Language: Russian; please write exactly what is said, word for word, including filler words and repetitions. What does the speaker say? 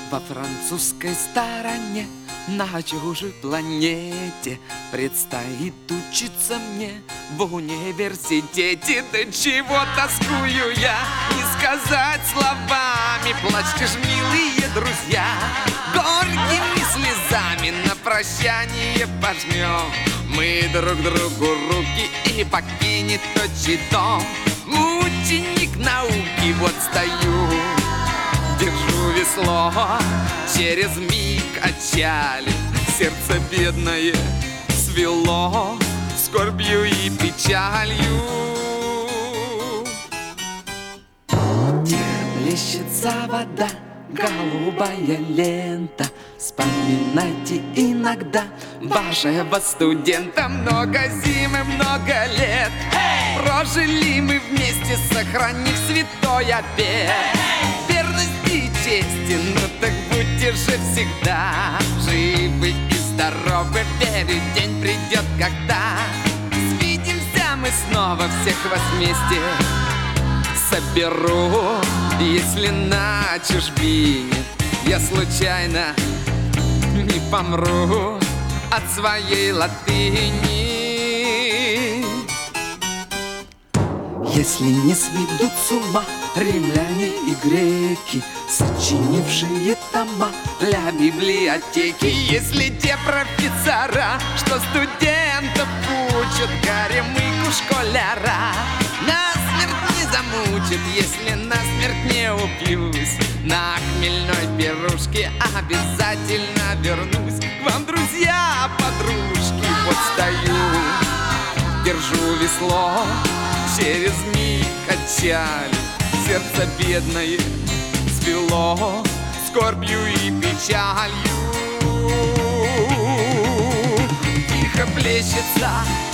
Во французской стороне, на чужой планете, предстоит учиться мне в университете. Да чего тоскую я, не сказать словами. Плачьте ж, милые друзья, горькими слезами на прощание пожмем мы друг другу руки, и покинет отчий дом ученик науки. Вот стою, держу весло, через миг отчали, сердце бедное свело скорбью и печалью. Где плещется вода, голубая лента, вспоминайте иногда вашего студента. Много зим и много лет прожили мы вместе, сохранив святой обет верности и чести. Ну так будьте же всегда живы и здоровы, верю, день придет, когда свидимся мы снова, всех вас вместе соберу. Если на чужбине я случайно не помру от своей латыни, если не сведут с ума римляне и греки, сочинившие тома для библиотеки, если те профессора, что студентов учат, горемыку школяра насмерть не замучат, если насмерть не упьюсь, на хмельной пирушке обязательно вернусь к вам, друзья, подружки. Вот стою, держу весло, через миг отчали, сердце бедное свело скорбью и печалью. Тихо плещется